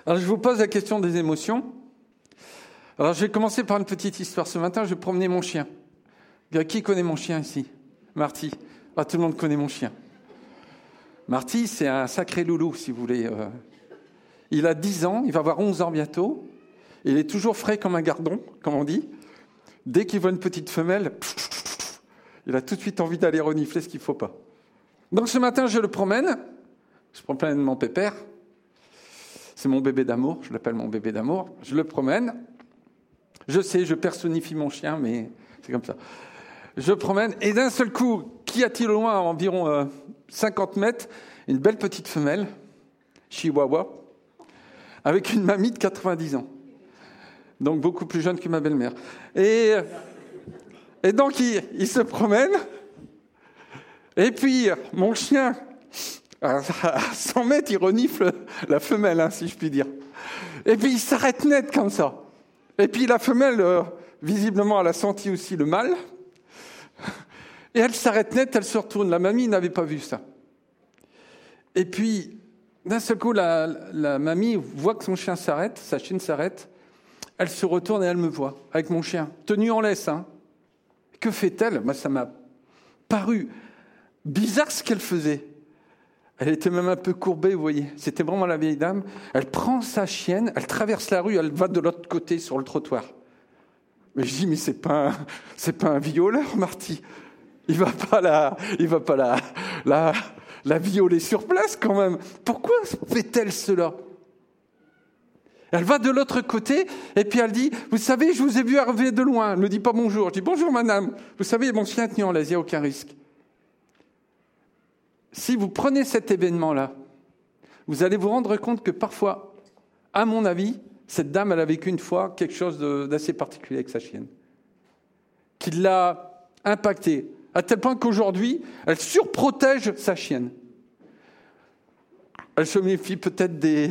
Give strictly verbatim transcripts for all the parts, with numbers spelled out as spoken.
Alors, je vous pose la question des émotions. Alors, je vais commencer par une petite histoire. Ce matin, je promenais mon chien. Qui connaît mon chien ici ? Marty. Ah, tout le monde connaît mon chien. Marty, c'est un sacré loulou, si vous voulez. Il a dix ans, il va avoir onze ans bientôt. Il est toujours frais comme un gardon, comme on dit. Dès qu'il voit une petite femelle, il a tout de suite envie d'aller renifler ce qu'il ne faut pas. Donc, ce matin, je le promène. Je promène mon pépère. C'est mon bébé d'amour, je l'appelle mon bébé d'amour. Je le promène. Je sais, je personnifie mon chien, mais c'est comme ça. Je promène, et d'un seul coup, qu'y a-t-il au loin, à environ euh, cinquante mètres, une belle petite femelle, chihuahua, avec une mamie de quatre-vingt-dix ans. Donc beaucoup plus jeune que ma belle-mère. Et, et donc, il, il se promène, et puis mon chien... À cent mètres, il renifle la femelle, hein, si je puis dire. Et puis, il s'arrête net comme ça. Et puis, la femelle, euh, visiblement, elle a senti aussi le mâle. Et elle s'arrête net, elle se retourne. La mamie n'avait pas vu ça. Et puis, d'un seul coup, la, la mamie voit que son chien s'arrête, sa chienne s'arrête. Elle se retourne et elle me voit, avec mon chien, tenu en laisse. Hein. Que fait-elle ? Moi, ça m'a paru bizarre ce qu'elle faisait. Elle était même un peu courbée, vous voyez. C'était vraiment la vieille dame. Elle prend sa chienne, elle traverse la rue, elle va de l'autre côté sur le trottoir. Mais je dis, mais c'est pas un, c'est pas un violeur, Marty. Il va pas la, il va pas la, la, la violer sur place quand même. Pourquoi fait-elle cela ? Elle va de l'autre côté et puis elle dit, vous savez, je vous ai vu arriver de loin. Elle ne me dit pas bonjour. Je dis, bonjour madame. Vous savez, mon chien est tenu en laisse, il n'y a aucun risque. Si vous prenez cet événement-là, vous allez vous rendre compte que parfois, à mon avis, cette dame, elle a vécu une fois quelque chose de, d'assez particulier avec sa chienne, qui l'a impactée, à tel point qu'aujourd'hui, elle surprotège sa chienne. Elle se méfie peut-être des,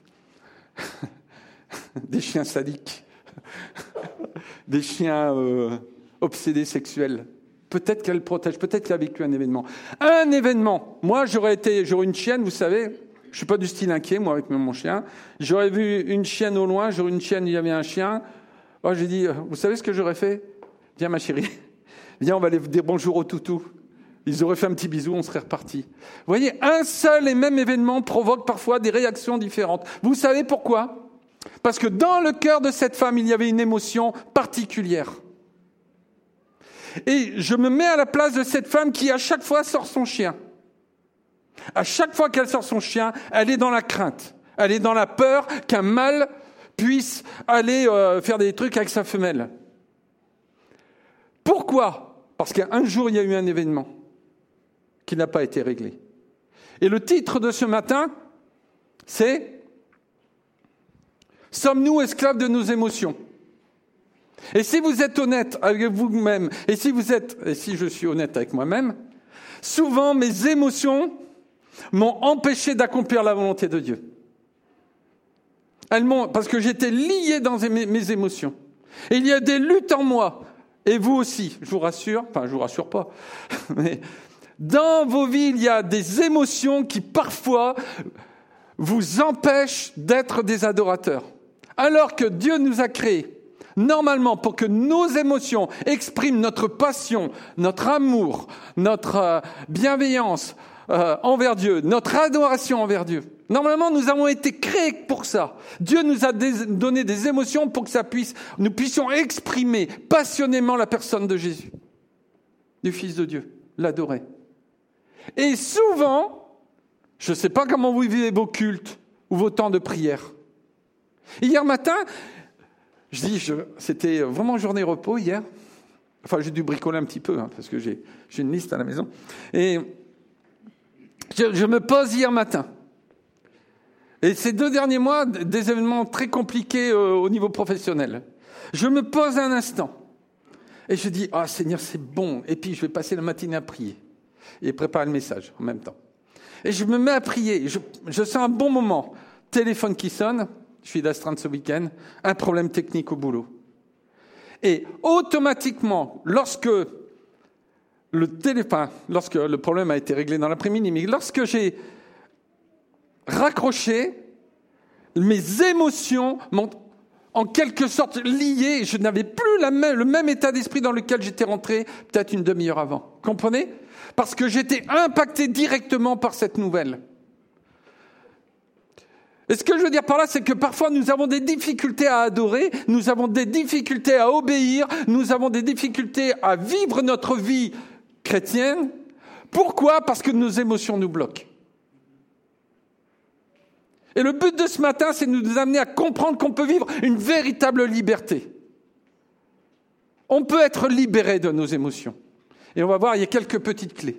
des chiens sadiques, des chiens euh, obsédés sexuels. Peut-être qu'elle protège, peut-être qu'elle a vécu un événement. Un événement. Moi, j'aurais été, j'aurais une chienne, vous savez, je suis pas du style inquiet, moi, avec mon chien. J'aurais vu une chienne au loin, j'aurais une chienne, il y avait un chien. Oh, j'ai dit, vous savez ce que j'aurais fait ? Viens, ma chérie. Viens, on va aller dire bonjour au toutou. Ils auraient fait un petit bisou, on serait reparti. Vous voyez, un seul et même événement provoque parfois des réactions différentes. Vous savez pourquoi ? Parce que dans le cœur de cette femme, il y avait une émotion particulière. Et je me mets à la place de cette femme qui, à chaque fois, sort son chien. À chaque fois qu'elle sort son chien, elle est dans la crainte. Elle est dans la peur qu'un mâle puisse aller euh, faire des trucs avec sa femelle. Pourquoi ? Parce qu'un jour, il y a eu un événement qui n'a pas été réglé. Et le titre de ce matin, c'est « Sommes-nous esclaves de nos émotions ?» Et si vous êtes honnête avec vous-même, et si vous êtes, et si je suis honnête avec moi-même, souvent mes émotions m'ont empêché d'accomplir la volonté de Dieu. Elles m'ont, parce que j'étais lié dans mes, mes émotions. Et il y a des luttes en moi, et vous aussi, je vous rassure, enfin je vous rassure pas, mais dans vos vies, il y a des émotions qui parfois vous empêchent d'être des adorateurs. Alors que Dieu nous a créés, normalement, pour que nos émotions expriment notre passion, notre amour, notre euh, bienveillance euh, envers Dieu, notre adoration envers Dieu. Normalement, nous avons été créés pour ça. Dieu nous a des, donné des émotions pour que ça puisse, nous puissions exprimer passionnément la personne de Jésus, du Fils de Dieu, l'adorer. Et souvent, je ne sais pas comment vous vivez vos cultes ou vos temps de prière. Hier matin, je dis, je, c'était vraiment journée repos hier. Enfin, j'ai dû bricoler un petit peu, hein, parce que j'ai, j'ai une liste à la maison. Et je, je me pose hier matin. Et ces deux derniers mois, des événements très compliqués euh, au niveau professionnel. Je me pose un instant. Et je dis, ah oh, Seigneur, c'est bon. Et puis, je vais passer la matinée à prier. Et préparer le message en même temps. Et je me mets à prier. Je, je sens un bon moment. Téléphone qui sonne. Je suis d'astreinte ce week-end. Un problème technique au boulot. Et automatiquement, lorsque le téléphone, lorsque le problème a été réglé dans l'après-midi, mais lorsque j'ai raccroché, mes émotions m'ont en quelque sorte lié. Je n'avais plus la même, le même état d'esprit dans lequel j'étais rentré peut-être une demi-heure avant. Comprenez ? Parce que j'étais impacté directement par cette nouvelle. Et ce que je veux dire par là, c'est que parfois nous avons des difficultés à adorer, nous avons des difficultés à obéir, nous avons des difficultés à vivre notre vie chrétienne. Pourquoi ? Parce que nos émotions nous bloquent. Et le but de ce matin, c'est de nous amener à comprendre qu'on peut vivre une véritable liberté. On peut être libéré de nos émotions. Et on va voir, il y a quelques petites clés.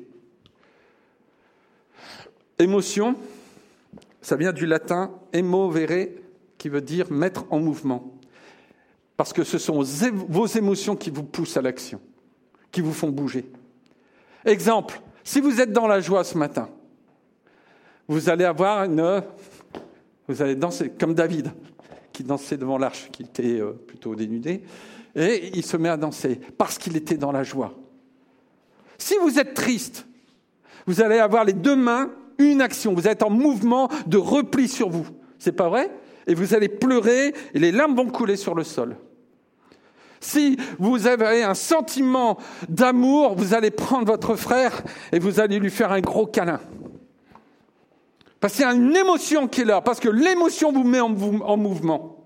Émotion, ça vient du latin « emovere » qui veut dire « mettre en mouvement ». Parce que ce sont vos émotions qui vous poussent à l'action, qui vous font bouger. Exemple, si vous êtes dans la joie ce matin, vous allez avoir une... Vous allez danser comme David, qui dansait devant l'arche, qui était plutôt dénudé, et il se met à danser parce qu'il était dans la joie. Si vous êtes triste, vous allez avoir les deux mains, une action. Vous êtes en mouvement de repli sur vous. C'est pas vrai ? Et vous allez pleurer et les larmes vont couler sur le sol. Si vous avez un sentiment d'amour, vous allez prendre votre frère et vous allez lui faire un gros câlin. Parce qu'il y a une émotion qui est là, parce que l'émotion vous met en, en mouvement.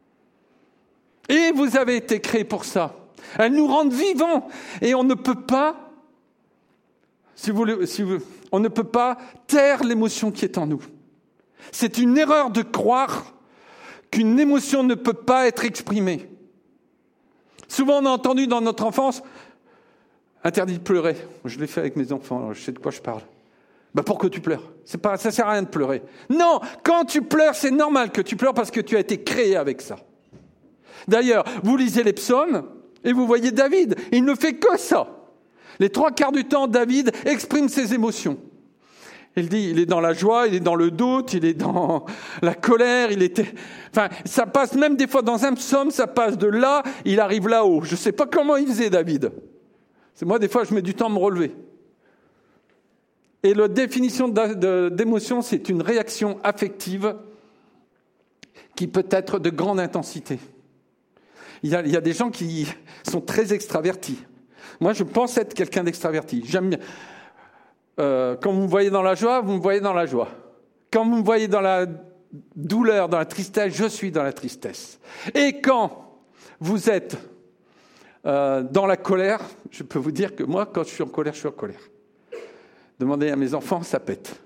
Et vous avez été créés pour ça. Elle nous rend vivants. Et on ne peut pas, si vous, si vous, on ne peut pas taire l'émotion qui est en nous. C'est une erreur de croire qu'une émotion ne peut pas être exprimée. Souvent, on a entendu dans notre enfance, interdit de pleurer. Je l'ai fait avec mes enfants, alors je sais de quoi je parle. Ben pourquoi tu pleures ? C'est pas, ça sert à rien de pleurer. Non, quand tu pleures, c'est normal que tu pleures parce que tu as été créé avec ça. D'ailleurs, vous lisez les psaumes et vous voyez David, il ne fait que ça. Les trois quarts du temps, David exprime ses émotions. Il dit, il est dans la joie, il est dans le doute, il est dans la colère, il était... Enfin, ça passe même des fois dans un psaume, ça passe de là, il arrive là-haut. Je ne sais pas comment il faisait, David. C'est moi, des fois, je mets du temps à me relever. Et la définition d'émotion, c'est une réaction affective qui peut être de grande intensité. Il y a, il y a des gens qui sont très extravertis. Moi, je pense être quelqu'un d'extraverti. J'aime bien. Euh, quand vous me voyez dans la joie, vous me voyez dans la joie. Quand vous me voyez dans la douleur, dans la tristesse, je suis dans la tristesse. Et quand vous êtes euh, dans la colère, je peux vous dire que moi, quand je suis en colère, je suis en colère. Demandez à mes enfants, ça pète.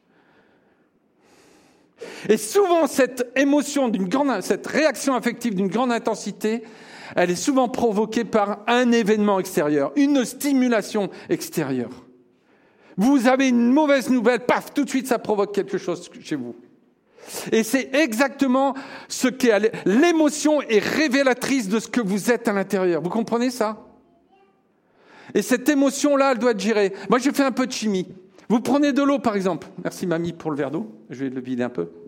Et souvent, cette émotion, d'une grande, cette réaction affective d'une grande intensité, elle est souvent provoquée par un événement extérieur, une stimulation extérieure. Vous avez une mauvaise nouvelle, paf, tout de suite, ça provoque quelque chose chez vous. Et c'est exactement ce qu'est l'émotion est révélatrice de ce que vous êtes à l'intérieur. Vous comprenez ça ? Et cette émotion-là, elle doit être gérée. Moi, je fais un peu de chimie. Vous prenez de l'eau, par exemple. Merci, mamie, pour le verre d'eau. Je vais le vider un peu.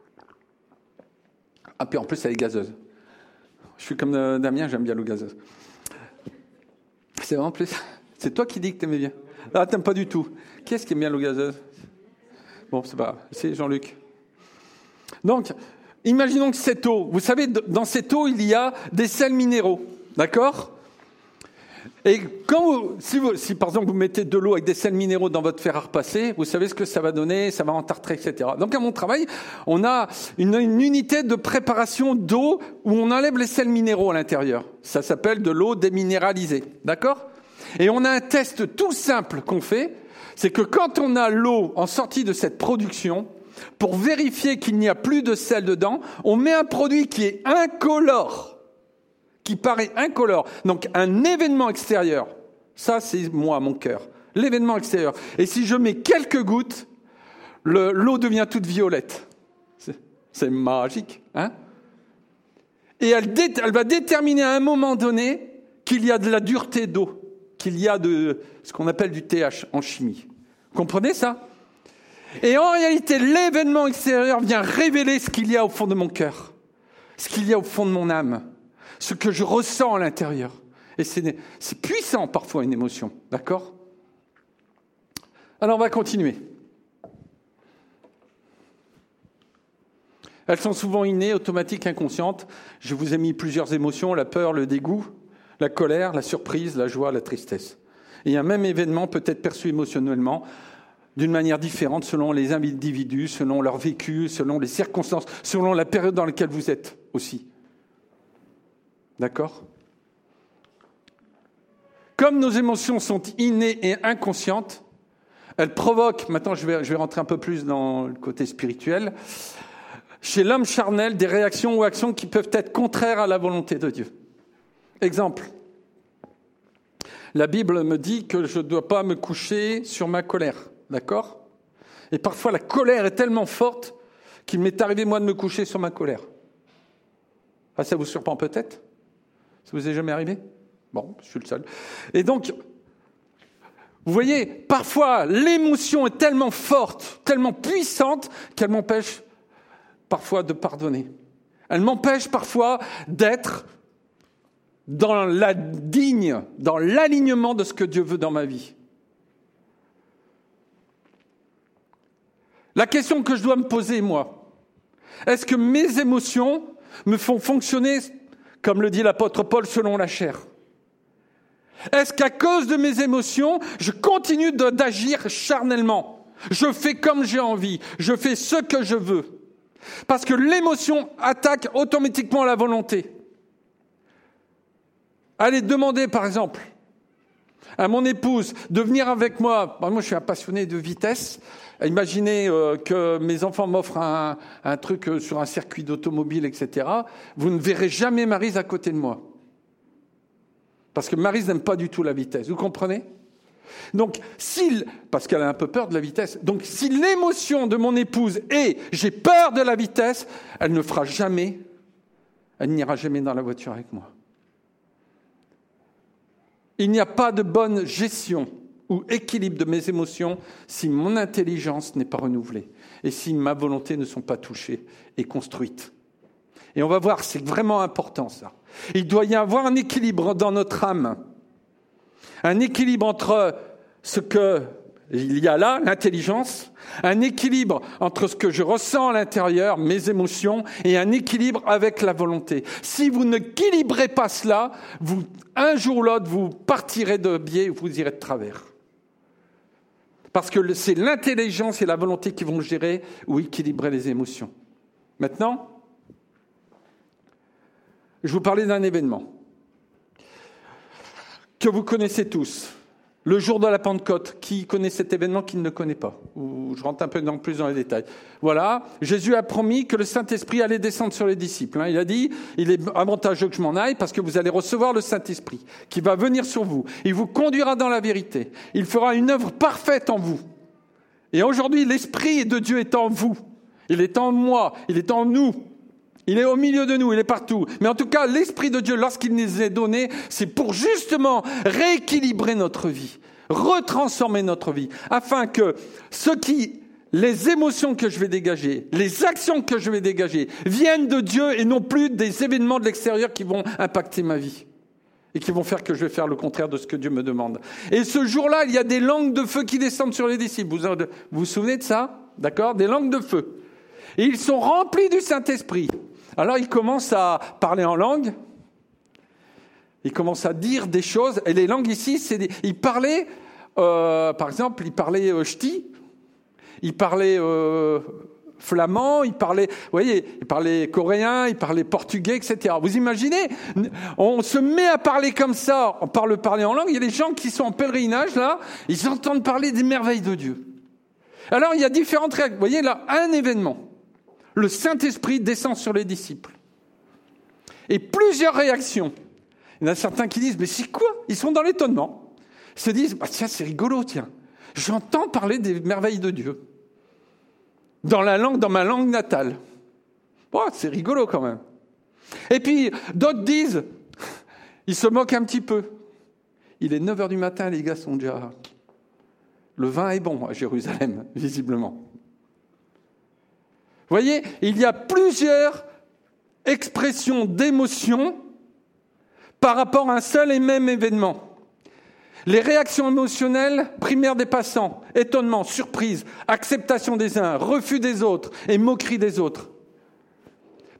Ah, puis en plus, elle est gazeuse. Je suis comme Damien, j'aime bien l'eau gazeuse. C'est vraiment plus... C'est toi qui dis que t'aimais bien. Ah, t'aimes pas du tout. Qui est-ce qui aime bien l'eau gazeuse ? Bon, c'est pas grave. C'est Jean-Luc. Donc, imaginons que cette eau... Vous savez, dans cette eau, il y a des sels minéraux. D'accord ? Et quand vous, si, vous, si par exemple vous mettez de l'eau avec des sels minéraux dans votre fer à repasser, vous savez ce que ça va donner, ça va entartrer, et cetera. Donc à mon travail, on a une, une unité de préparation d'eau où on enlève les sels minéraux à l'intérieur. Ça s'appelle de l'eau déminéralisée, d'accord ? Et on a un test tout simple qu'on fait, c'est que quand on a l'eau en sortie de cette production, pour vérifier qu'il n'y a plus de sel dedans, on met un produit qui est incolore. Qui paraît incolore. Donc, un événement extérieur, ça, c'est moi, mon cœur. L'événement extérieur. Et si je mets quelques gouttes, le, l'eau devient toute violette. C'est, c'est magique, hein ? Et elle, dé, elle va déterminer à un moment donné qu'il y a de la dureté d'eau, qu'il y a de ce qu'on appelle du T H en chimie. Vous comprenez ça ? Et en réalité, l'événement extérieur vient révéler ce qu'il y a au fond de mon cœur, ce qu'il y a au fond de mon âme. Ce que je ressens à l'intérieur. Et c'est, c'est puissant parfois une émotion, d'accord ? Alors on va continuer. Elles sont souvent innées, automatiques, inconscientes. Je vous ai mis plusieurs émotions, la peur, le dégoût, la colère, la surprise, la joie, la tristesse. Et un même événement peut être perçu émotionnellement d'une manière différente selon les individus, selon leur vécu, selon les circonstances, selon la période dans laquelle vous êtes aussi. D'accord ? Comme nos émotions sont innées et inconscientes, elles provoquent, maintenant je vais, je vais rentrer un peu plus dans le côté spirituel, chez l'homme charnel, des réactions ou actions qui peuvent être contraires à la volonté de Dieu. Exemple, la Bible me dit que je ne dois pas me coucher sur ma colère, d'accord ? Et parfois la colère est tellement forte qu'il m'est arrivé moi de me coucher sur ma colère. Ah, ça vous surprend peut-être ? Ça vous est jamais arrivé ? Bon, je suis le seul. Et donc, vous voyez, parfois l'émotion est tellement forte, tellement puissante qu'elle m'empêche parfois de pardonner. Elle m'empêche parfois d'être dans la digne, dans l'alignement de ce que Dieu veut dans ma vie. La question que je dois me poser, moi, est-ce que mes émotions me font fonctionner, comme le dit l'apôtre Paul, selon la chair ? Est-ce qu'à cause de mes émotions, je continue de, d'agir charnellement ? Je fais comme j'ai envie, je fais ce que je veux. Parce que l'émotion attaque automatiquement la volonté. Allez demander, par exemple, à mon épouse de venir avec moi. Moi, je suis un passionné de vitesse. Imaginez euh, que mes enfants m'offrent un, un truc sur un circuit d'automobile, et cetera. Vous ne verrez jamais Maryse à côté de moi. Parce que Maryse n'aime pas du tout la vitesse. Vous comprenez ? Donc, s'il, parce qu'elle a un peu peur de la vitesse, donc si l'émotion de mon épouse est « j'ai peur de la vitesse », elle ne fera jamais, elle n'ira jamais dans la voiture avec moi. Il n'y a pas de bonne gestion ou équilibre de mes émotions si mon intelligence n'est pas renouvelée et si ma volonté ne sont pas touchées et construites. Et on va voir, c'est vraiment important ça. Il doit y avoir un équilibre dans notre âme. Un équilibre entre ce qu'il y a là, l'intelligence, un équilibre entre ce que je ressens à l'intérieur, mes émotions, et un équilibre avec la volonté. Si vous n'équilibrez pas cela, vous, un jour ou l'autre, vous partirez de biais, vous irez de travers. Parce que c'est l'intelligence et la volonté qui vont gérer ou équilibrer les émotions. Maintenant, je vous parlais d'un événement que vous connaissez tous. Le jour de la Pentecôte, qui connaît cet événement, qui ne le connaît pas ? Ou je rentre un peu dans, plus dans les détails. Voilà, Jésus a promis que le Saint-Esprit allait descendre sur les disciples. Il a dit, il est avantageux que je m'en aille parce que vous allez recevoir le Saint-Esprit qui va venir sur vous. Il vous conduira dans la vérité. Il fera une œuvre parfaite en vous. Et aujourd'hui, l'Esprit de Dieu est en vous. Il est en moi, il est en nous. Il est au milieu de nous, il est partout. Mais en tout cas, l'Esprit de Dieu, lorsqu'il nous est donné, c'est pour justement rééquilibrer notre vie, retransformer notre vie, afin que ce qui, les émotions que je vais dégager, les actions que je vais dégager, viennent de Dieu et non plus des événements de l'extérieur qui vont impacter ma vie et qui vont faire que je vais faire le contraire de ce que Dieu me demande. Et ce jour-là, il y a des langues de feu qui descendent sur les disciples. Vous vous, vous souvenez de ça ? D'accord ? Des langues de feu. Et ils sont remplis du Saint-Esprit. Alors, il commence à parler en langue. Il commence à dire des choses. Et les langues ici, c'est des... il parlait, euh, par exemple, il parlait euh, ch'ti, il parlait euh, flamand, il parlait, vous voyez, il parlait coréen, il parlait portugais, et cetera. Vous imaginez, on se met à parler comme ça, on parle parler en langue. Il y a des gens qui sont en pèlerinage là, ils entendent parler des merveilles de Dieu. Alors, il y a différentes réactions. Vous voyez là, un événement. Le Saint-Esprit descend sur les disciples. Et plusieurs réactions. Il y en a certains qui disent, mais c'est quoi ? Ils sont dans l'étonnement. Ils se disent, bah, tiens, c'est rigolo, tiens. J'entends parler des merveilles de Dieu. Dans la langue, dans ma langue natale. Oh, c'est rigolo quand même. Et puis, d'autres disent, ils se moquent un petit peu. Il est neuf heures du matin, les gars sont déjà... Le vin est bon à Jérusalem, visiblement. Vous voyez, il y a plusieurs expressions d'émotion par rapport à un seul et même événement. Les réactions émotionnelles primaires des passants, étonnement, surprise, acceptation des uns, refus des autres et moquerie des autres.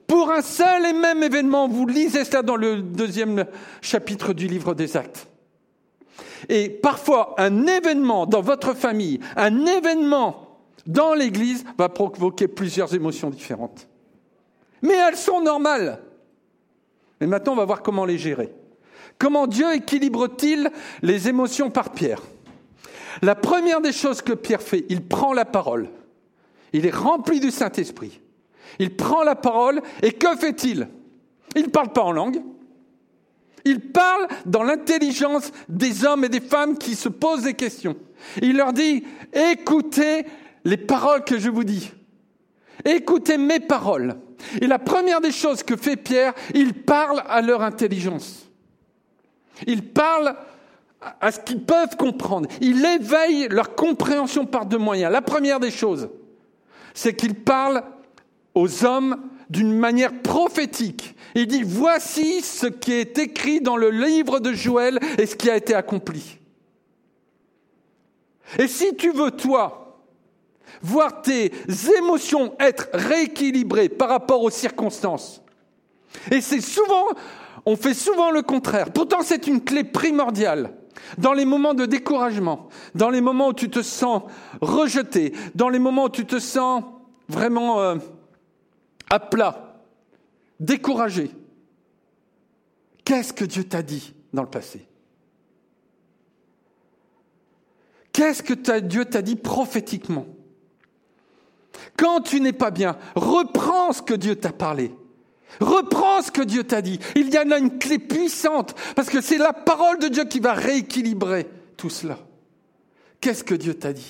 Pour un seul et même événement, vous lisez ça dans le deuxième chapitre du livre des Actes. Et parfois, un événement dans votre famille, un événement dans l'Église va provoquer plusieurs émotions différentes. Mais elles sont normales. Et maintenant, on va voir comment les gérer. Comment Dieu équilibre-t-il les émotions par Pierre ? La première des choses que Pierre fait, il prend la parole. Il est rempli du Saint-Esprit. Il prend la parole et que fait-il ? Il ne parle pas en langue. Il parle dans l'intelligence des hommes et des femmes qui se posent des questions. Il leur dit, écoutez les paroles que je vous dis. Écoutez mes paroles. Et la première des choses que fait Pierre, il parle à leur intelligence. Il parle à ce qu'ils peuvent comprendre. Il éveille leur compréhension par deux moyens. La première des choses, c'est qu'il parle aux hommes d'une manière prophétique. Il dit, voici ce qui est écrit dans le livre de Joël et ce qui a été accompli. Et si tu veux, toi, voir tes émotions être rééquilibrées par rapport aux circonstances, et c'est souvent, on fait souvent le contraire. Pourtant, c'est une clé primordiale. Dans les moments de découragement, dans les moments où tu te sens rejeté, dans les moments où tu te sens vraiment euh, à plat, découragé. Qu'est-ce que Dieu t'a dit dans le passé ? Qu'est-ce que Dieu t'a dit prophétiquement ? Quand tu n'es pas bien, reprends ce que Dieu t'a parlé. Reprends ce que Dieu t'a dit. Il y en a une clé puissante, parce que c'est la parole de Dieu qui va rééquilibrer tout cela. Qu'est-ce que Dieu t'a dit ?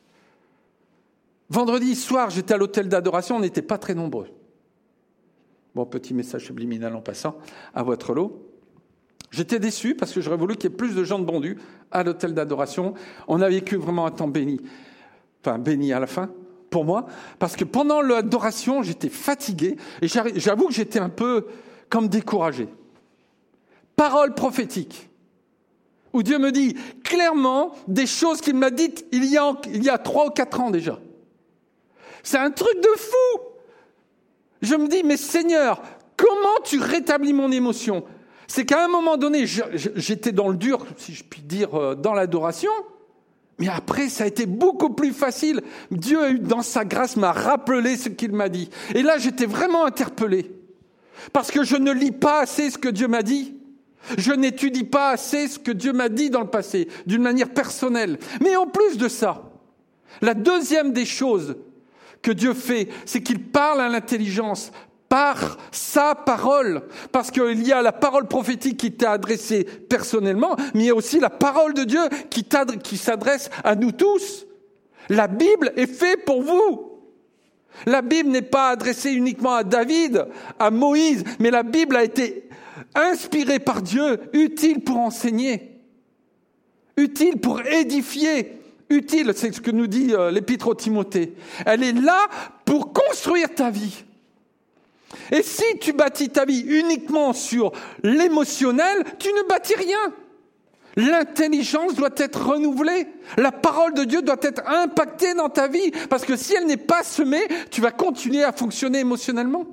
Vendredi soir, j'étais à l'hôtel d'adoration, on n'était pas très nombreux. Bon, petit message subliminal en passant, à votre lot. J'étais déçu parce que j'aurais voulu qu'il y ait plus de gens de Bondu à l'hôtel d'adoration. On a vécu vraiment un temps béni. Enfin, béni à la fin, pour moi, parce que pendant l'adoration, j'étais fatigué et j'avoue que j'étais un peu comme découragé. Parole prophétique, où Dieu me dit clairement des choses qu'il m'a dites il y a, il y a trois ou quatre ans déjà. C'est un truc de fou. Je me dis, mais Seigneur, comment tu rétablis mon émotion ? C'est qu'à un moment donné, j'étais dans le dur, si je puis dire, dans l'adoration, mais après, ça a été beaucoup plus facile. Dieu, dans sa grâce, m'a rappelé ce qu'il m'a dit. Et là, j'étais vraiment interpellé, parce que je ne lis pas assez ce que Dieu m'a dit. Je n'étudie pas assez ce que Dieu m'a dit dans le passé, d'une manière personnelle. Mais en plus de ça, la deuxième des choses que Dieu fait, c'est qu'il parle à l'intelligence par sa parole. Parce qu'il y a la parole prophétique qui t'a adressée personnellement, mais il y a aussi la parole de Dieu qui, qui s'adresse à nous tous. La Bible est faite pour vous. La Bible n'est pas adressée uniquement à David, à Moïse, mais la Bible a été inspirée par Dieu, utile pour enseigner, utile pour édifier, utile, c'est ce que nous dit euh, l'épître aux Timothée. Elle est là pour construire ta vie. Et si tu bâtis ta vie uniquement sur l'émotionnel, tu ne bâtis rien. L'intelligence doit être renouvelée. La parole de Dieu doit être impactée dans ta vie. Parce que si elle n'est pas semée, tu vas continuer à fonctionner émotionnellement.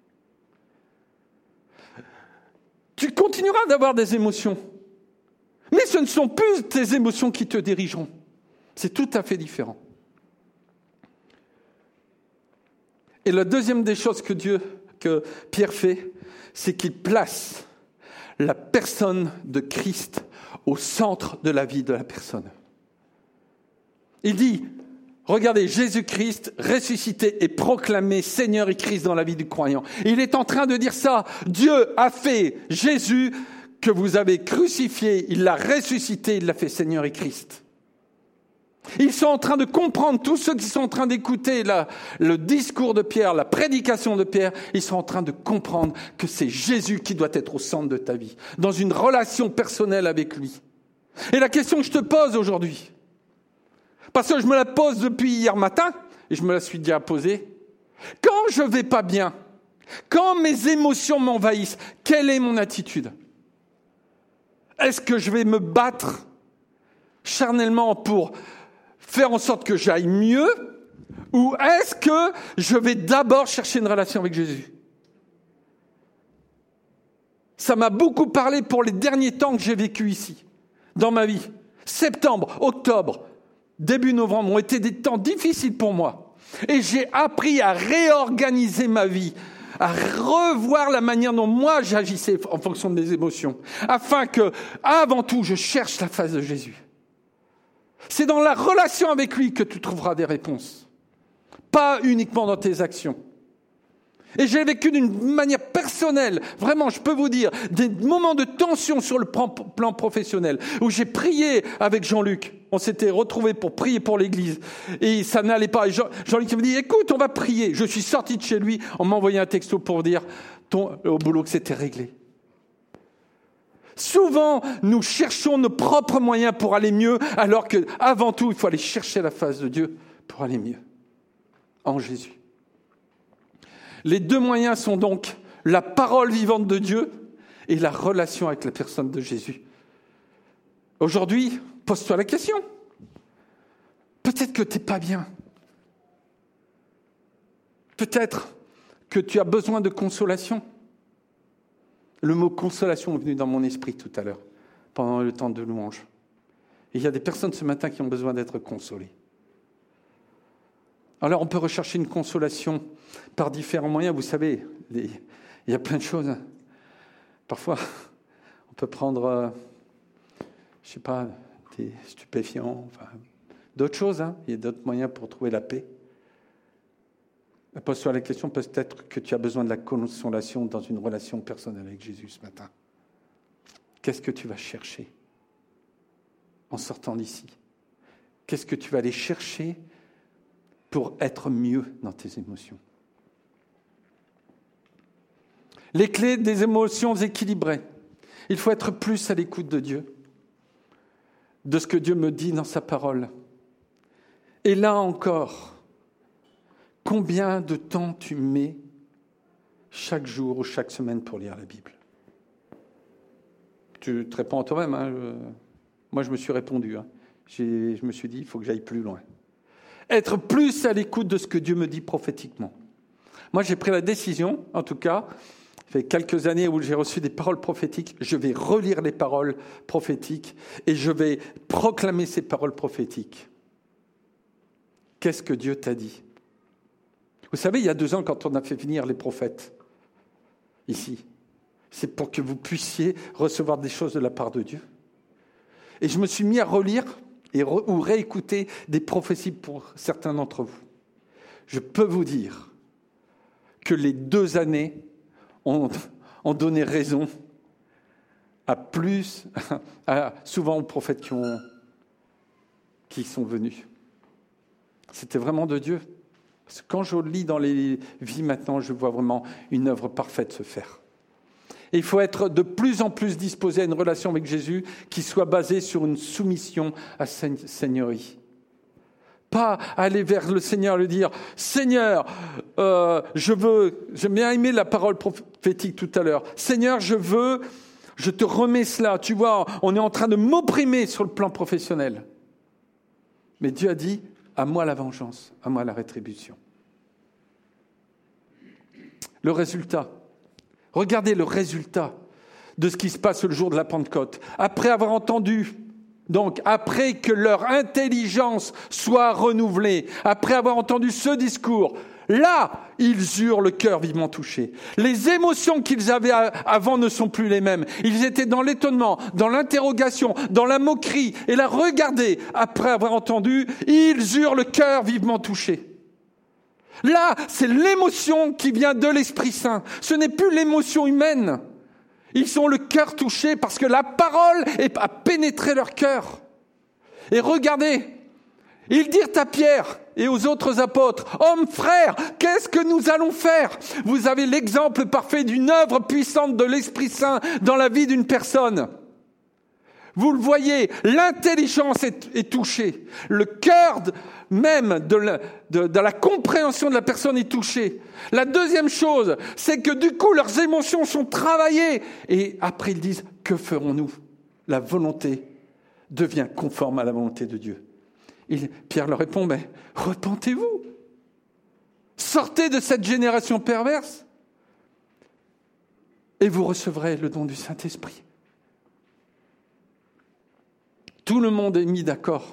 Tu continueras d'avoir des émotions. Mais ce ne sont plus tes émotions qui te dirigeront. C'est tout à fait différent. Et la deuxième des choses que Dieu, que Pierre fait, c'est qu'il place la personne de Christ au centre de la vie de la personne. Il dit, regardez, Jésus-Christ ressuscité et proclamé Seigneur et Christ dans la vie du croyant. Et il est en train de dire ça. Dieu a fait Jésus que vous avez crucifié, il l'a ressuscité, il l'a fait Seigneur et Christ. Ils sont en train de comprendre, tous ceux qui sont en train d'écouter la, le discours de Pierre, la prédication de Pierre, ils sont en train de comprendre que c'est Jésus qui doit être au centre de ta vie, dans une relation personnelle avec lui. Et la question que je te pose aujourd'hui, parce que je me la pose depuis hier matin, et je me la suis déjà posée, quand je vais pas bien, quand mes émotions m'envahissent, quelle est mon attitude ? Est-ce que je vais me battre charnellement pour faire en sorte que j'aille mieux, ou est-ce que je vais d'abord chercher une relation avec Jésus ? ça m'a beaucoup parlé pour les derniers temps que j'ai vécu ici, dans ma vie. Septembre, octobre, début novembre ont été des temps difficiles pour moi. Et j'ai appris à réorganiser ma vie, à revoir la manière dont moi j'agissais en fonction de mes émotions, afin que, avant tout, je cherche la face de Jésus. C'est dans la relation avec lui que tu trouveras des réponses, pas uniquement dans tes actions. Et j'ai vécu d'une manière personnelle, vraiment, je peux vous dire, des moments de tension sur le plan professionnel, où j'ai prié avec Jean-Luc. On s'était retrouvés pour prier pour l'église, et ça n'allait pas. Et Jean, Jean-Luc me dit, écoute, on va prier. Je suis sorti de chez lui, on m'a envoyé un texto pour dire ton, au boulot que c'était réglé. Souvent, nous cherchons nos propres moyens pour aller mieux, alors que, avant tout, il faut aller chercher la face de Dieu pour aller mieux. En Jésus. Les deux moyens sont donc la parole vivante de Dieu et la relation avec la personne de Jésus. Aujourd'hui, pose-toi la question. Peut-être que tu n'es pas bien. Peut-être que tu as besoin de consolation. Le mot consolation est venu dans mon esprit tout à l'heure, pendant le temps de louange. Et il y a des personnes ce matin qui ont besoin d'être consolées. Alors, on peut rechercher une consolation par différents moyens. Vous savez, les, il y a plein de choses. Parfois, on peut prendre, euh, je ne sais pas, des stupéfiants, enfin, d'autres choses. Hein. Il y a d'autres moyens pour trouver la paix. Pose-toi la question, peut-être que tu as besoin de la consolation dans une relation personnelle avec Jésus ce matin. Qu'est-ce que tu vas chercher en sortant d'ici? Qu'est-ce que tu vas aller chercher pour être mieux dans tes émotions? Les clés des émotions équilibrées. Il faut être plus à l'écoute de Dieu, de ce que Dieu me dit dans sa parole. Et là encore, combien de temps tu mets chaque jour ou chaque semaine pour lire la Bible? Tu te réponds à toi-même. Hein, je... Moi, je me suis répondu. Hein. J'ai... Je me suis dit, il faut que j'aille plus loin. Être plus à l'écoute de ce que Dieu me dit prophétiquement. Moi, j'ai pris la décision, en tout cas, ça fait quelques années où j'ai reçu des paroles prophétiques, je vais relire les paroles prophétiques et je vais proclamer ces paroles prophétiques. Qu'est-ce que Dieu t'a dit? Vous savez, il y a deux ans, quand on a fait venir les prophètes, ici, c'est pour que vous puissiez recevoir des choses de la part de Dieu. Et je me suis mis à relire et re, ou réécouter des prophéties pour certains d'entre vous. Je peux vous dire que les deux années ont, ont donné raison à plus, à, souvent aux prophètes qui, ont, qui sont venus. C'était vraiment de Dieu. Parce que quand je lis dans les vies maintenant, je vois vraiment une œuvre parfaite se faire. Et il faut être de plus en plus disposé à une relation avec Jésus qui soit basée sur une soumission à sa seigneurie. Pas aller vers le Seigneur et lui dire « Seigneur, euh, je veux... » J'ai bien aimé la parole prophétique tout à l'heure. « Seigneur, je veux... Je te remets cela. » Tu vois, on est en train de m'opprimer sur le plan professionnel. Mais Dieu a dit « À moi la vengeance, à moi la rétribution. » Le résultat. Regardez le résultat de ce qui se passe le jour de la Pentecôte. Après avoir entendu, donc après que leur intelligence soit renouvelée, après avoir entendu ce discours, là, ils eurent le cœur vivement touché. Les émotions qu'ils avaient avant ne sont plus les mêmes. Ils étaient dans l'étonnement, dans l'interrogation, dans la moquerie. Et là, regardez, après avoir entendu, ils eurent le cœur vivement touché. Là, c'est l'émotion qui vient de l'Esprit Saint. Ce n'est plus l'émotion humaine. Ils ont le cœur touché parce que la parole a pénétré leur cœur. Et regardez, ils dirent à Pierre et aux autres apôtres, « Hommes, frères, qu'est-ce que nous allons faire ?» Vous avez l'exemple parfait d'une œuvre puissante de l'Esprit Saint dans la vie d'une personne. Vous le voyez, l'intelligence est, est touchée. Le cœur même de la, de, de la compréhension de la personne est touché. La deuxième chose, c'est que du coup, leurs émotions sont travaillées. Et après, ils disent, que ferons-nous? La volonté devient conforme à la volonté de Dieu. Et Pierre leur répond, mais repentez-vous. Sortez de cette génération perverse. et vous recevrez le don du Saint-Esprit. Tout le monde est mis d'accord.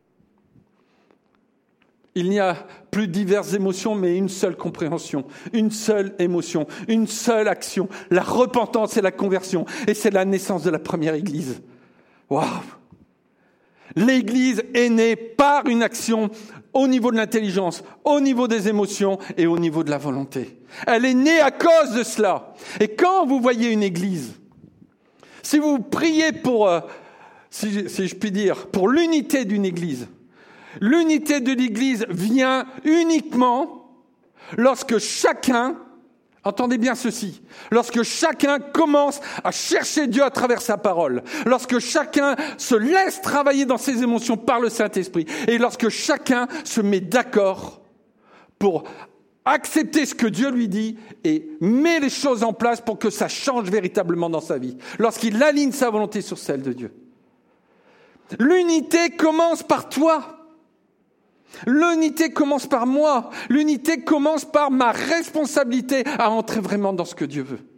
Il n'y a plus diverses émotions, mais une seule compréhension, une seule émotion, une seule action. La repentance et la conversion. Et c'est la naissance de la première Église. Waouh! L'Église est née par une action au niveau de l'intelligence, au niveau des émotions et au niveau de la volonté. Elle est née à cause de cela. Et quand vous voyez une Église, si vous priez pour, euh, si, si je puis dire, pour l'unité d'une Église, l'unité de l'Église vient uniquement lorsque chacun, entendez bien ceci, lorsque chacun commence à chercher Dieu à travers sa parole, lorsque chacun se laisse travailler dans ses émotions par le Saint-Esprit, et lorsque chacun se met d'accord pour accepter ce que Dieu lui dit et met les choses en place pour que ça change véritablement dans sa vie, lorsqu'il aligne sa volonté sur celle de Dieu. L'unité commence par toi. L'unité commence par moi. L'unité commence par ma responsabilité à entrer vraiment dans ce que Dieu veut.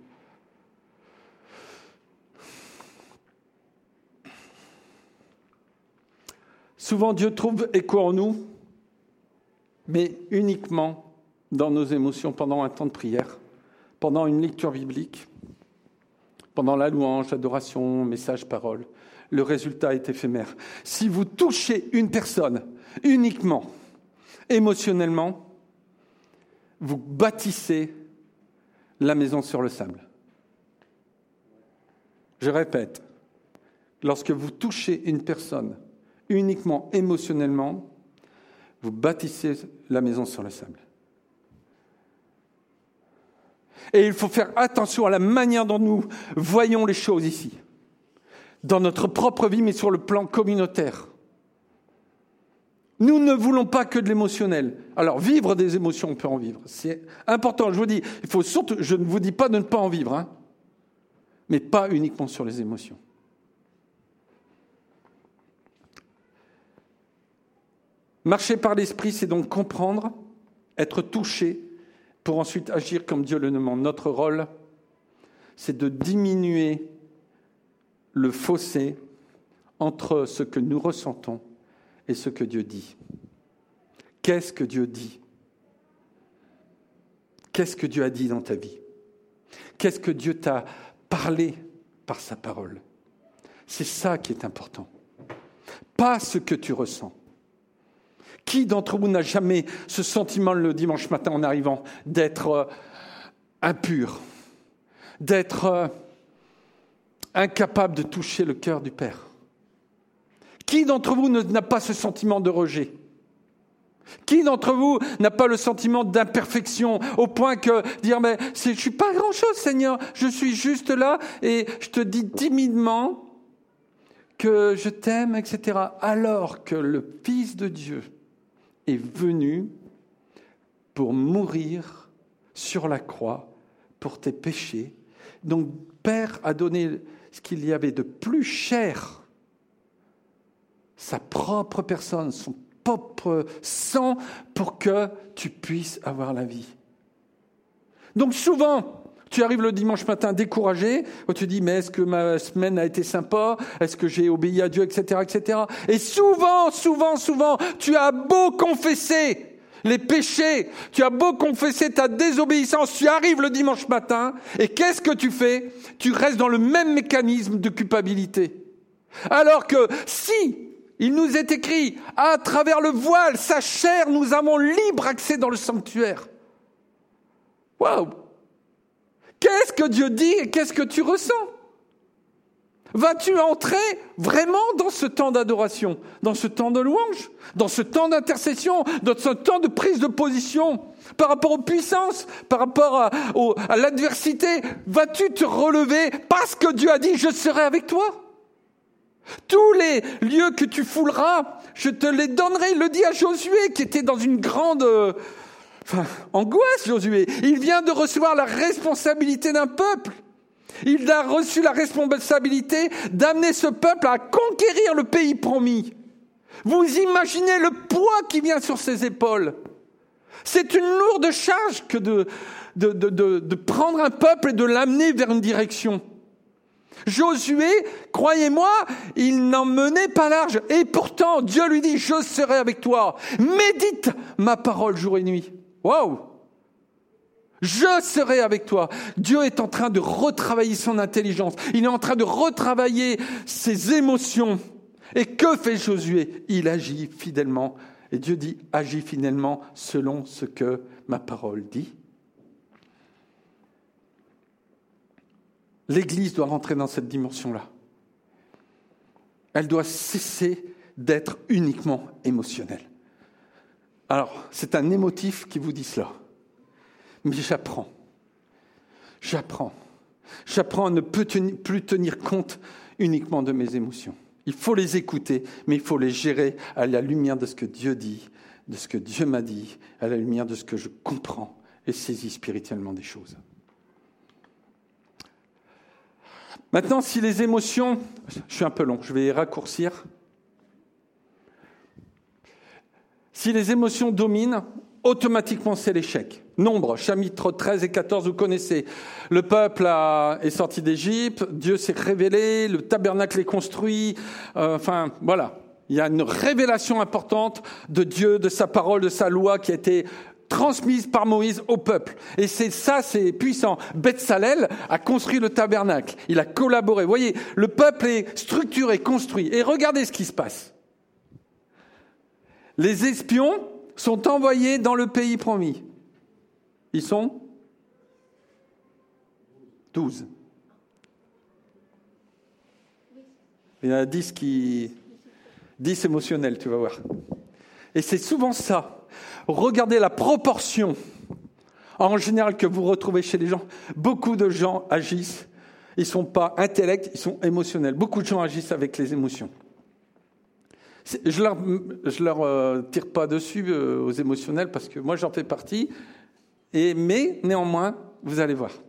Souvent, Dieu trouve écho en nous, mais uniquement dans nos émotions pendant un temps de prière, pendant une lecture biblique, pendant la louange, l'adoration, message, parole. Le résultat est éphémère. Si vous touchez une personne uniquement, émotionnellement, vous bâtissez la maison sur le sable. Je répète, lorsque vous touchez une personne uniquement émotionnellement, vous bâtissez la maison sur le sable. Et il faut faire attention à la manière dont nous voyons les choses ici, dans notre propre vie, mais sur le plan communautaire. Nous ne voulons pas que de l'émotionnel. Alors, vivre des émotions, on peut en vivre. C'est important, je vous dis, il faut surtout, je ne vous dis pas de ne pas en vivre, hein, mais pas uniquement sur les émotions. Marcher par l'esprit, c'est donc comprendre, être touché, pour ensuite agir comme Dieu le demande. Notre rôle, c'est de diminuer le fossé entre ce que nous ressentons et ce que Dieu dit. Qu'est-ce que Dieu dit? Qu'est-ce que Dieu a dit dans ta vie? Qu'est-ce que Dieu t'a parlé par sa parole? C'est ça qui est important. Pas ce que tu ressens. Qui d'entre vous n'a jamais ce sentiment le dimanche matin en arrivant d'être euh, impur, d'être euh, incapable de toucher le cœur du Père? Qui d'entre vous n'a pas ce sentiment de rejet? Qui d'entre vous n'a pas le sentiment d'imperfection au point que dire mais c'est, je suis pas grand-chose, Seigneur, je suis juste là et je te dis timidement que je t'aime, et cetera. Alors que le Fils de Dieu est venu pour mourir sur la croix pour tes péchés. Donc, Père a donné ce qu'il y avait de plus cher, sa propre personne, son propre sang, pour que tu puisses avoir la vie. Donc souvent, tu arrives le dimanche matin découragé, où tu dis, mais est-ce que ma semaine a été sympa? Est-ce que j'ai obéi à Dieu, et cetera, et cetera. Et souvent, souvent, souvent, tu as beau confesser les péchés, tu as beau confesser ta désobéissance, tu arrives le dimanche matin, et qu'est-ce que tu fais? Tu restes dans le même mécanisme de culpabilité. Alors que si il nous est écrit, à travers le voile, sa chair, nous avons libre accès dans le sanctuaire. Waouh! Qu'est-ce que Dieu dit et qu'est-ce que tu ressens? Vas-tu entrer vraiment dans ce temps d'adoration, dans ce temps de louange, dans ce temps d'intercession, dans ce temps de prise de position par rapport aux puissances, par rapport à, au, à l'adversité? Vas-tu te relever parce que Dieu a dit « Je serai avec toi » ? Tous les lieux que tu fouleras, je te les donnerai. Il le dit à Josué qui était dans une grande... Euh, Enfin, angoisse, Josué. Il vient de recevoir la responsabilité d'un peuple. Il a reçu la responsabilité d'amener ce peuple à conquérir le pays promis. Vous imaginez le poids qui vient sur ses épaules. C'est une lourde charge que de, de, de, de, de prendre un peuple et de l'amener vers une direction. Josué, croyez-moi, il n'en menait pas large. Et pourtant, Dieu lui dit, je serai avec toi. Médite ma parole jour et nuit. Waouh! Je serai avec toi. Dieu est en train de retravailler son intelligence. Il est en train de retravailler ses émotions. Et que fait Josué? Il agit fidèlement. Et Dieu dit, agis fidèlement selon ce que ma parole dit. L'Église doit rentrer dans cette dimension-là. Elle doit cesser d'être uniquement émotionnelle. Alors, c'est un émotif qui vous dit cela. Mais j'apprends. J'apprends. J'apprends à ne plus tenir compte uniquement de mes émotions. Il faut les écouter, mais il faut les gérer à la lumière de ce que Dieu dit, de ce que Dieu m'a dit, à la lumière de ce que je comprends et saisis spirituellement des choses. Maintenant, si les émotions... Je suis un peu long, je vais raccourcir. Si les émotions dominent, automatiquement c'est l'échec. Nombre, chapitre treize et quatorze, vous connaissez. Le peuple a, est sorti d'Égypte, Dieu s'est révélé, le tabernacle est construit. Euh, enfin, voilà. Il y a une révélation importante de Dieu, de sa parole, de sa loi qui a été transmise par Moïse au peuple. Et c'est ça, c'est puissant. Betsalel a construit le tabernacle. Il a collaboré. Vous voyez, le peuple est structuré, construit. Et regardez ce qui se passe. Les espions sont envoyés dans le pays promis. Ils sont douze. Il y en a dix qui... dix émotionnels, tu vas voir. Et c'est souvent ça. Regardez la proportion, en général, que vous retrouvez chez les gens. Beaucoup de gens agissent, ils ne sont pas intellects, ils sont émotionnels. Beaucoup de gens agissent avec les émotions. Je ne leur, je leur euh, tire pas dessus euh, aux émotionnels, parce que moi, j'en fais partie. Et, mais, néanmoins, vous allez voir.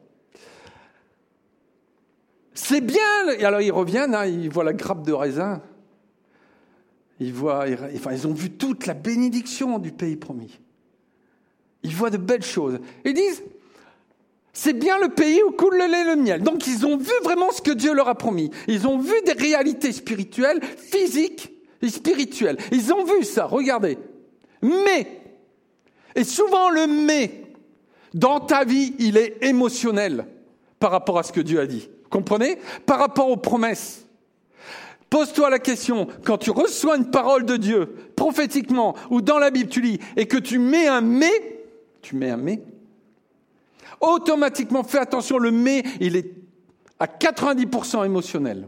C'est bien. Et alors, ils reviennent, hein, ils voient la grappe de raisin. Ils voient, enfin, ils ont vu toute la bénédiction du pays promis. Ils voient de belles choses. Ils disent, c'est bien le pays où coule le lait et le miel. Donc, ils ont vu vraiment ce que Dieu leur a promis. Ils ont vu des réalités spirituelles, physiques et spirituelles. Ils ont vu ça, regardez. Mais, et souvent le mais, dans ta vie, il est émotionnel par rapport à ce que Dieu a dit. Comprenez? Par rapport aux promesses. Pose-toi la question, quand tu reçois une parole de Dieu, prophétiquement, ou dans la Bible, tu lis, et que tu mets un « mais », tu mets un « mais », automatiquement, fais attention, le « mais », il est à quatre-vingt-dix pour cent émotionnel.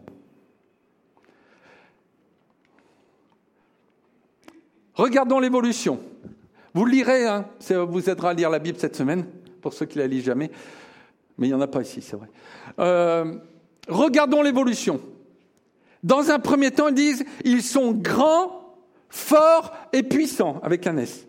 Regardons l'évolution. Vous le lirez, hein, ça vous aidera à lire la Bible cette semaine, pour ceux qui ne la lisent jamais, mais il n'y en a pas ici, c'est vrai. Euh, regardons l'évolution. Dans un premier temps, ils disent « ils sont grands, forts et puissants » avec un S.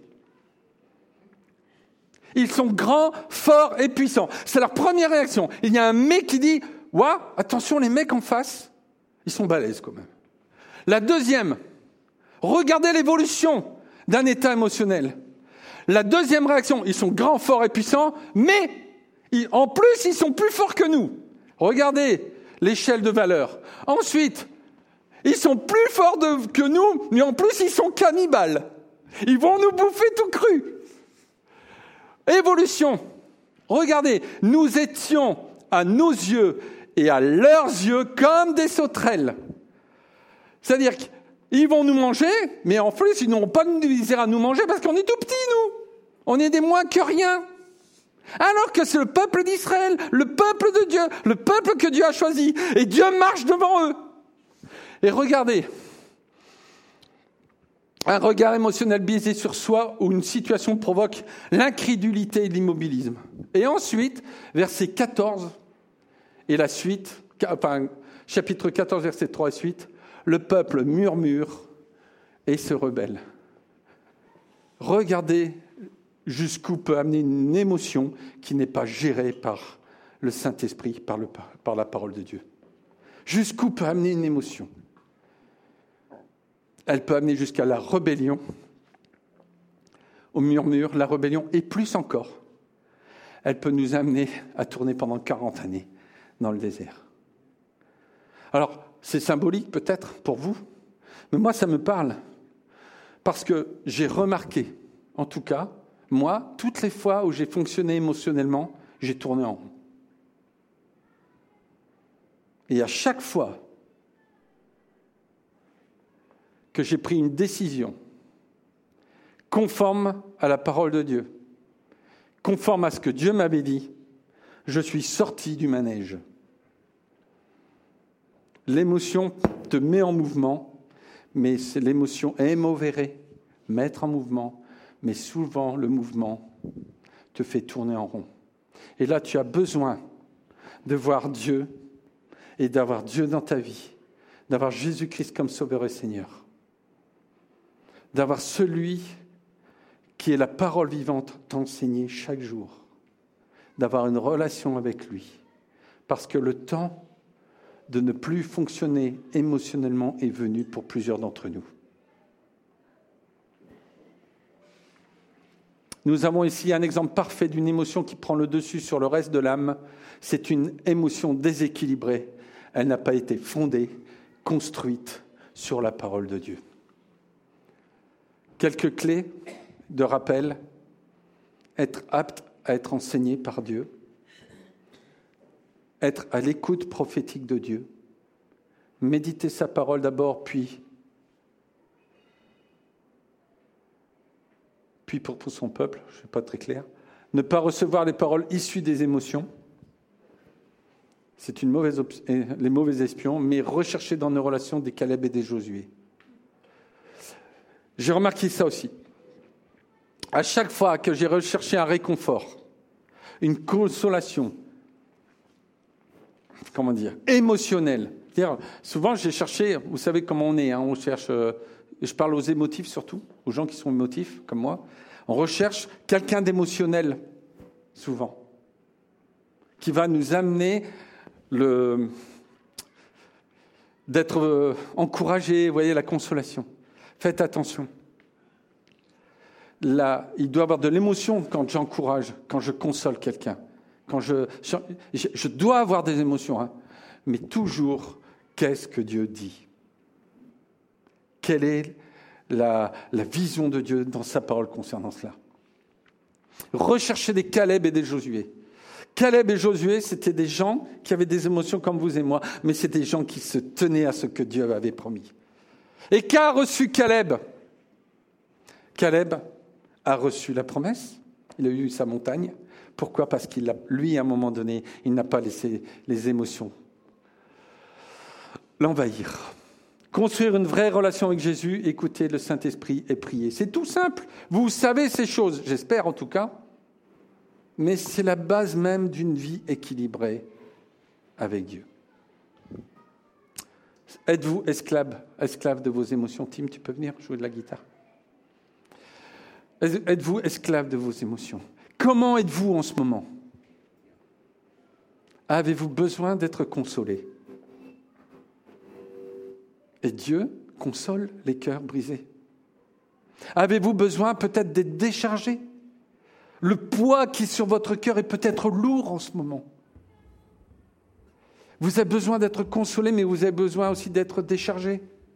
Ils sont grands, forts et puissants. C'est leur première réaction. Il y a un mec qui dit « Waouh, attention, les mecs en face, ils sont balèzes quand même. » La deuxième, regardez l'évolution d'un état émotionnel. La deuxième réaction, ils sont grands, forts et puissants, mais ils, en plus, ils sont plus forts que nous. Regardez l'échelle de valeur. Ensuite, ils sont plus forts de, que nous, mais en plus, ils sont cannibales. Ils vont nous bouffer tout cru. Évolution. Regardez, nous étions à nos yeux et à leurs yeux comme des sauterelles. C'est-à-dire qu'ils vont nous manger, mais en plus, ils n'auront pas de misère à nous manger parce qu'on est tout petits, nous. On est des moins que rien. Alors que c'est le peuple d'Israël, le peuple de Dieu, le peuple que Dieu a choisi. Et Dieu marche devant eux. Et regardez, un regard émotionnel biaisé sur soi où une situation provoque l'incrédulité et l'immobilisme. Et ensuite, verset quatorze et la suite, enfin, chapitre quatorze, verset trois et suite, le peuple murmure et se rebelle. Regardez jusqu'où peut amener une émotion qui n'est pas gérée par le Saint-Esprit, par, le, par la parole de Dieu. Jusqu'où peut amener une émotion? Elle peut amener jusqu'à la rébellion, au murmure, la rébellion, et plus encore, elle peut nous amener à tourner pendant quarante années dans le désert. Alors, c'est symbolique peut-être pour vous, mais moi, ça me parle. Parce que j'ai remarqué, en tout cas, moi, toutes les fois où j'ai fonctionné émotionnellement, j'ai tourné en rond. Et à chaque fois que j'ai pris une décision conforme à la parole de Dieu, conforme à ce que Dieu m'avait dit, je suis sorti du manège. L'émotion te met en mouvement, mais c'est l'émotion émovere, mettre en mouvement, mais souvent le mouvement te fait tourner en rond. Et là, tu as besoin de voir Dieu et d'avoir Dieu dans ta vie, d'avoir Jésus-Christ comme Sauveur et Seigneur, d'avoir celui qui est la parole vivante t'enseigner chaque jour, d'avoir une relation avec lui, parce que le temps de ne plus fonctionner émotionnellement est venu pour plusieurs d'entre nous. Nous avons ici un exemple parfait d'une émotion qui prend le dessus sur le reste de l'âme. C'est une émotion déséquilibrée. Elle n'a pas été fondée, construite sur la parole de Dieu. Quelques clés de rappel. Être apte à être enseigné par Dieu. Être à l'écoute prophétique de Dieu. Méditer sa parole d'abord, puis puis pour, pour son peuple, je ne suis pas très clair. Ne pas recevoir les paroles issues des émotions. C'est une mauvaise op- les mauvais espions, mais rechercher dans nos relations des Caleb et des Josué. J'ai remarqué ça aussi. À chaque fois que j'ai recherché un réconfort, une consolation, comment dire, émotionnelle. C'est-à-dire, souvent, j'ai cherché, vous savez comment on est, hein, on cherche, euh, je parle aux émotifs surtout, aux gens qui sont émotifs, comme moi, on recherche quelqu'un d'émotionnel, souvent, qui va nous amener le, d'être euh, encouragé, vous voyez, la consolation. Faites attention. Là, il doit y avoir de l'émotion quand j'encourage, quand je console quelqu'un. Quand je, je, je dois avoir des émotions, hein, mais toujours, qu'est-ce que Dieu dit ? Quelle est la, la vision de Dieu dans sa parole concernant cela ? Recherchez des Caleb et des Josué. Caleb et Josué, c'était des gens qui avaient des émotions comme vous et moi, mais c'est des gens qui se tenaient à ce que Dieu avait promis. Et qu'a reçu Caleb ? Caleb a reçu la promesse, il a eu sa montagne. Pourquoi ? Parce qu'il a, lui, à un moment donné, il n'a pas laissé les émotions l'envahir. Construire une vraie relation avec Jésus, écouter le Saint-Esprit et prier. C'est tout simple. Vous savez ces choses, j'espère en tout cas. Mais c'est la base même d'une vie équilibrée avec Dieu. Êtes-vous esclave, esclave de vos émotions ? Tim, tu peux venir jouer de la guitare. Êtes-vous esclave de vos émotions ? Comment êtes-vous en ce moment ? Avez-vous besoin d'être consolé ? Et Dieu console les cœurs brisés. Avez-vous besoin peut-être d'être déchargé ? Le poids qui est sur votre cœur est peut-être lourd en ce moment. Vous avez besoin d'être consolé, mais vous avez besoin aussi d'être déchargé.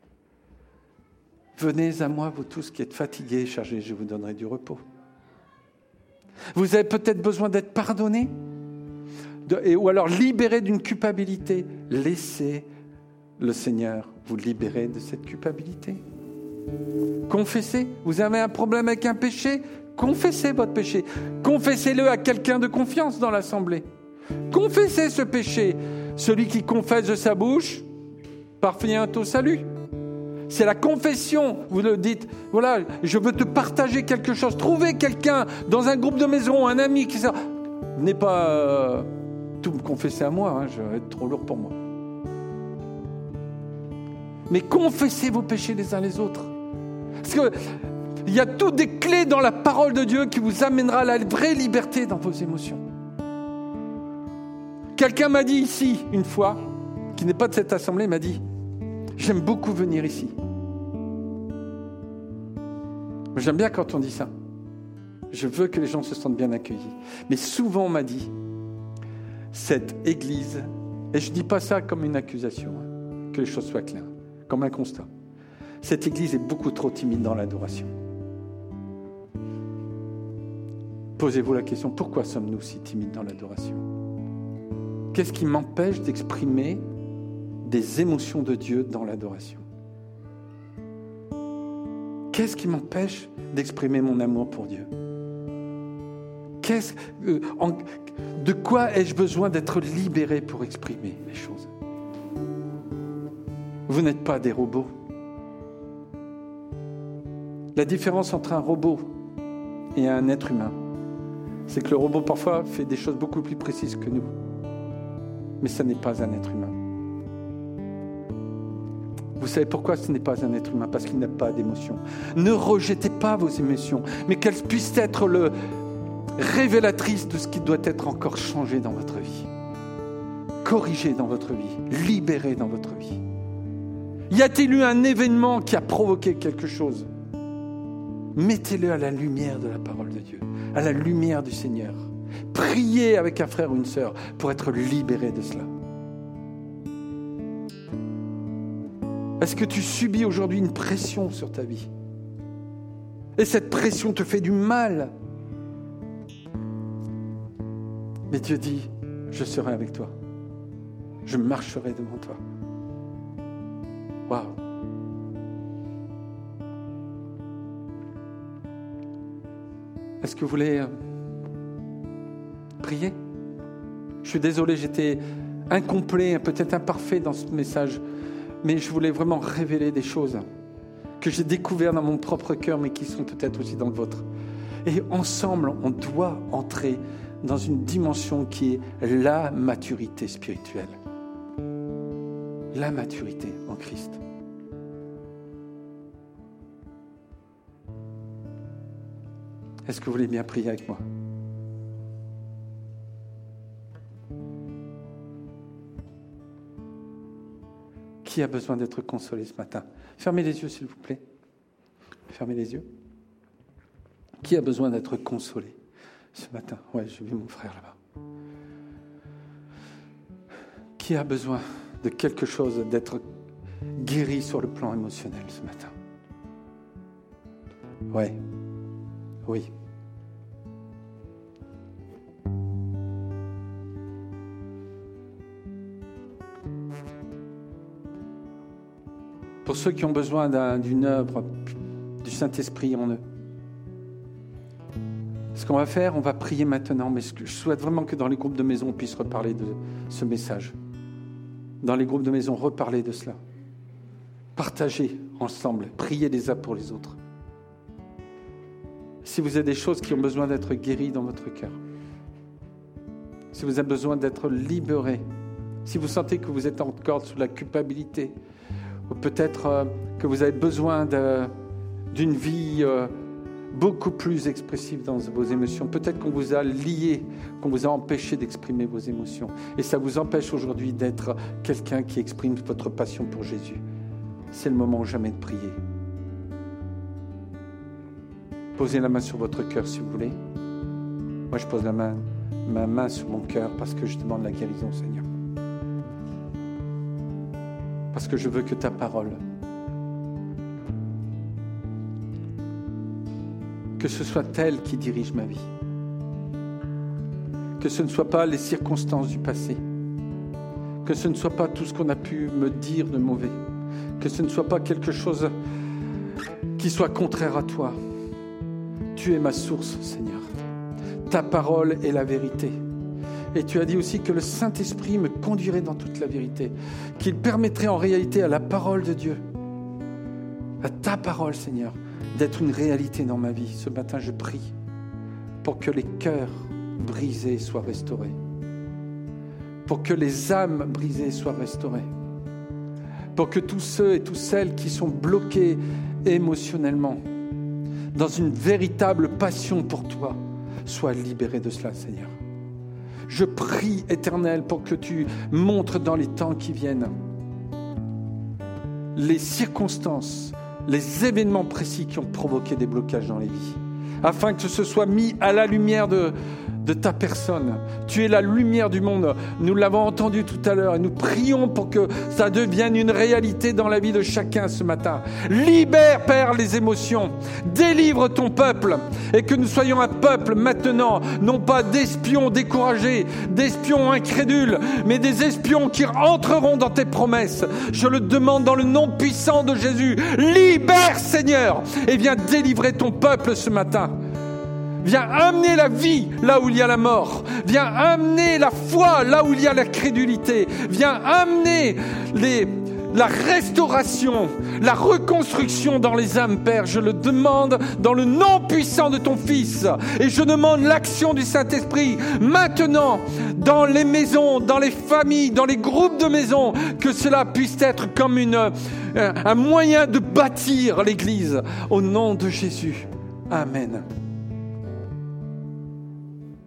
Venez à moi, vous tous qui êtes fatigués et chargés, je vous donnerai du repos. Vous avez peut-être besoin d'être pardonné, de, et, ou alors libéré d'une culpabilité. Laissez le Seigneur vous libérer de cette culpabilité. Confessez. Vous avez un problème avec un péché ? Confessez votre péché. Confessez-le à quelqu'un de confiance dans l'assemblée. Confessez ce péché. Celui qui confesse de sa bouche parvient au salut. C'est la confession. Vous le dites, voilà, je veux te partager quelque chose. Trouvez quelqu'un dans un groupe de maison, un ami qui... Venez pas euh, tout me confesser à moi, hein, je vais être trop lourd pour moi. Mais confessez vos péchés les uns les autres. Parce qu'il y a toutes des clés dans la parole de Dieu qui vous amènera à la vraie liberté dans vos émotions. Quelqu'un m'a dit ici, une fois, qui n'est pas de cette assemblée, m'a dit « J'aime beaucoup venir ici. » J'aime bien quand on dit ça. Je veux que les gens se sentent bien accueillis. Mais souvent, on m'a dit, cette église, et je ne dis pas ça comme une accusation, hein, que les choses soient claires, comme un constat. Cette église est beaucoup trop timide dans l'adoration. Posez-vous la question, pourquoi sommes-nous si timides dans l'adoration ? Qu'est-ce qui m'empêche d'exprimer des émotions de Dieu dans l'adoration ? Qu'est-ce qui m'empêche d'exprimer mon amour pour Dieu ? Qu'est-ce, euh, en, de quoi ai-je besoin d'être libéré pour exprimer les choses ? Vous n'êtes pas des robots. La différence entre un robot et un être humain, c'est que le robot parfois fait des choses beaucoup plus précises que nous. Mais ce n'est pas un être humain. Vous savez pourquoi ce n'est pas un être humain ? Parce qu'il n'a pas d'émotion. Ne rejetez pas vos émotions, mais qu'elles puissent être le révélatrice de ce qui doit être encore changé dans votre vie, corrigé dans votre vie, libéré dans votre vie. Y a-t-il eu un événement qui a provoqué quelque chose ? Mettez-le à la lumière de la parole de Dieu, à la lumière du Seigneur. Priez avec un frère ou une sœur pour être libéré de cela. Est-ce que tu subis aujourd'hui une pression sur ta vie ? Et cette pression te fait du mal. Mais Dieu dit, je serai avec toi. Je marcherai devant toi. Waouh! Est-ce que vous voulez euh, prier ? Je suis désolé, j'étais incomplet, peut-être imparfait dans ce message, mais je voulais vraiment révéler des choses que j'ai découvertes dans mon propre cœur, mais qui sont peut-être aussi dans le vôtre. Et ensemble, on doit entrer dans une dimension qui est la maturité spirituelle. La maturité en Christ. Est-ce que vous voulez bien prier avec moi ? Qui a besoin d'être consolé ce matin ? Fermez les yeux, s'il vous plaît. Fermez les yeux. Qui a besoin d'être consolé ce matin ? Ouais, j'ai vu mon frère là-bas. Qui a besoin de quelque chose, d'être guéri sur le plan émotionnel ce matin ? Ouais. Oui. Pour ceux qui ont besoin d'un, d'une œuvre du Saint-Esprit en eux, ce qu'on va faire, on va prier maintenant, mais je souhaite vraiment que dans les groupes de maison, on puisse reparler de ce message. Dans les groupes de maison, reparler de cela. Partagez ensemble, priez les uns pour les autres. Si vous avez des choses qui ont besoin d'être guéries dans votre cœur, si vous avez besoin d'être libérés, si vous sentez que vous êtes encore sous la culpabilité, ou peut-être euh, que vous avez besoin de, d'une vie euh, beaucoup plus expressive dans vos émotions, peut-être qu'on vous a lié, qu'on vous a empêché d'exprimer vos émotions, et ça vous empêche aujourd'hui d'être quelqu'un qui exprime votre passion pour Jésus. C'est le moment jamais de prier. Posez la main sur votre cœur si vous voulez. Moi, je pose la main, ma main sur mon cœur parce que je demande la guérison, Seigneur. Parce que je veux que ta parole, que ce soit elle qui dirige ma vie. Que ce ne soit pas les circonstances du passé. Que ce ne soit pas tout ce qu'on a pu me dire de mauvais. Que ce ne soit pas quelque chose qui soit contraire à toi. Tu es ma source, Seigneur. Ta parole est la vérité. Et tu as dit aussi que le Saint-Esprit me conduirait dans toute la vérité, qu'il permettrait en réalité à la parole de Dieu, à ta parole, Seigneur, d'être une réalité dans ma vie. Ce matin, je prie pour que les cœurs brisés soient restaurés, pour que les âmes brisées soient restaurées, pour que tous ceux et toutes celles qui sont bloqués émotionnellement, dans une véritable passion pour toi, sois libéré de cela, Seigneur. Je prie, Éternel, pour que tu montres dans les temps qui viennent les circonstances, les événements précis qui ont provoqué des blocages dans les vies. afin que ce soit mis à la lumière de, de ta personne. Tu es la lumière du monde. Nous l'avons entendu tout à l'heure et nous prions pour que ça devienne une réalité dans la vie de chacun ce matin. Libère, Père, les émotions. Délivre ton peuple et que nous soyons un peuple maintenant, non pas d'espions découragés, d'espions incrédules, mais des espions qui entreront dans tes promesses. Je le demande dans le nom puissant de Jésus. Libère, Seigneur, et viens délivrer ton peuple ce matin. Viens amener la vie là où il y a la mort. Viens amener la foi là où il y a la crédulité. Viens amener les, la restauration, la reconstruction dans les âmes, Père. Je le demande dans le nom puissant de ton Fils. Et je demande l'action du Saint-Esprit maintenant dans les maisons, dans les familles, dans les groupes de maisons. Que cela puisse être comme une, un moyen de bâtir l'Église. Au nom de Jésus. Amen.